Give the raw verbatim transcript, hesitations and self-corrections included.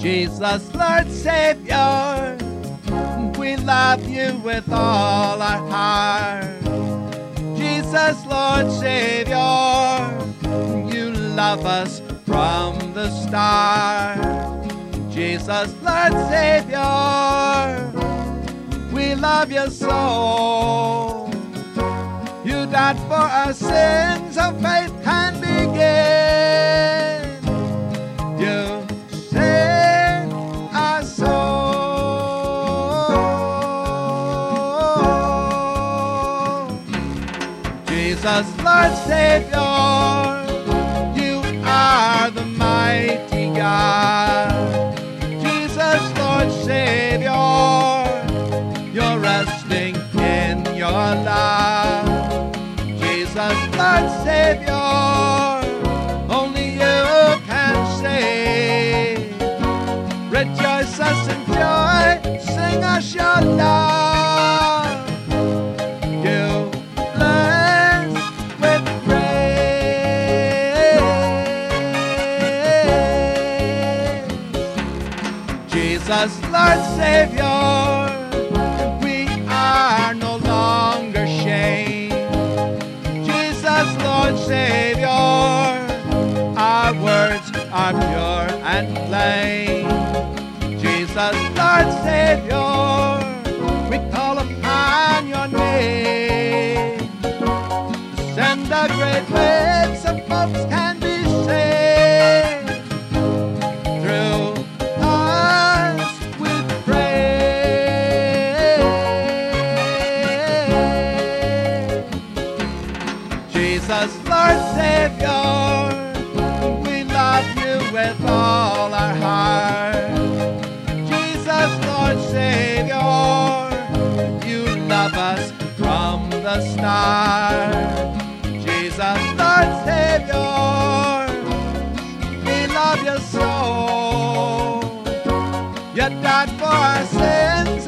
Jesus, Lord Savior, we love you with all our heart. Jesus, Lord Savior, you love us from the start. Jesus, Lord Savior, we love you so. You died for our sins, so faith can begin. You saved our soul. Jesus, Lord Savior, you are the mighty God. Jesus, Lord Savior, you're resting in your love. Jesus, Lord Savior, only you can save. Rejoice us in joy, sing us your love. You bless with praise. Jesus, Lord Savior, we are no longer shamed. Jesus, Lord Savior, our words are pure and plain. Jesus, Lord Savior, we call upon your name. Send a great wave so folks can be saved. Through us with praise. Jesus, Lord Savior, we love you with all our heart. Jesus, Lord Savior, you love us from the start. Jesus, Lord Savior, we love you so. You died for our sins,